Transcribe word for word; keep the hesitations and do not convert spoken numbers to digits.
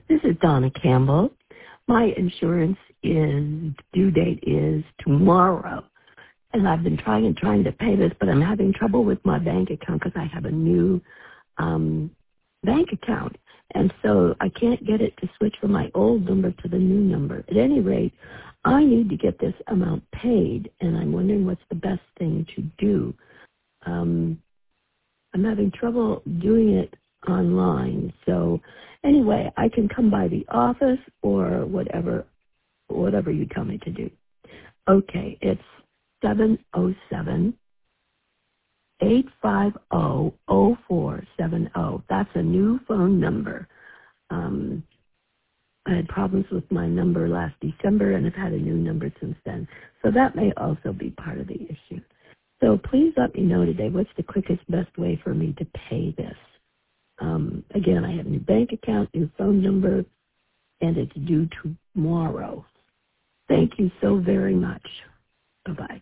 This is Donna Campbell. My insurance is due date is tomorrow, and I've been trying and trying to pay this, but I'm having trouble with my bank account because I have a new um, bank account, and so I can't get it to switch from my old number to the new number. At any rate, I need to get this amount paid, and I'm wondering what's the best thing to do. Um, I'm having trouble doing it online, so anyway, I can come by the office or whatever, whatever you tell me to do. Okay, it's seven oh seven, eight five zero, zero four seven zero. That's a new phone number. Um, I had problems with my number last December and have had a new number since then. So that may also be part of the issue. So please let me know today what's the quickest, best way for me to pay this. Um, again, I have a new bank account, new phone number, and it's due tomorrow. Thank you so very much. Bye-bye.